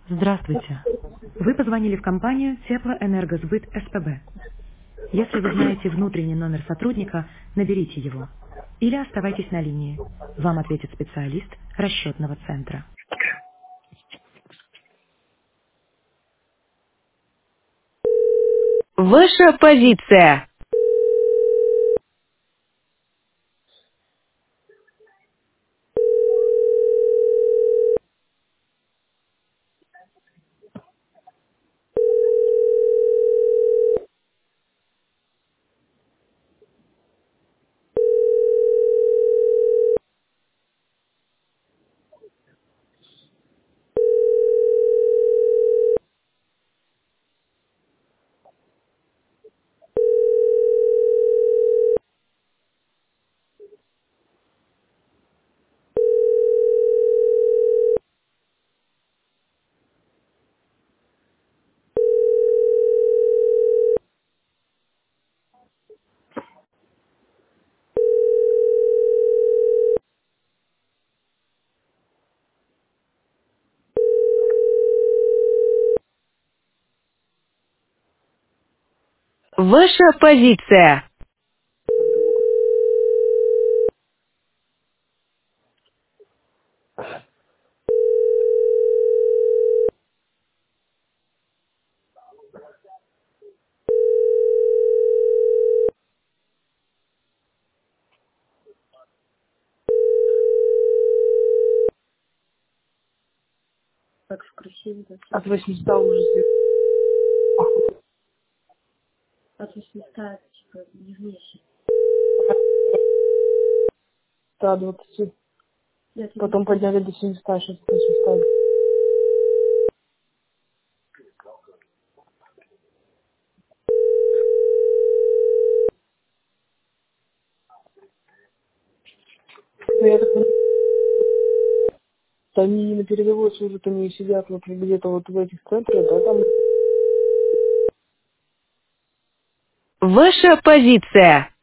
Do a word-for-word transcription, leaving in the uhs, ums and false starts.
Здравствуйте. Вы позвонили в компанию Теплоэнергосбыт СПБ. Если вы знаете внутренний номер сотрудника, наберите его. Или оставайтесь на линии. Вам ответит специалист расчетного центра. Ваша позиция. Ваша позиция. Так красиво, да. От восьмисот уже сделали. От восьмисот, типа, не вместе. До двадцати. Нет, не Потом подняли до семисот, сейчас восемьсот. Ну, я так понимаю, что они на передовой служат, они сидят вот где-то вот в этих центрах, да, там Ваша позиция.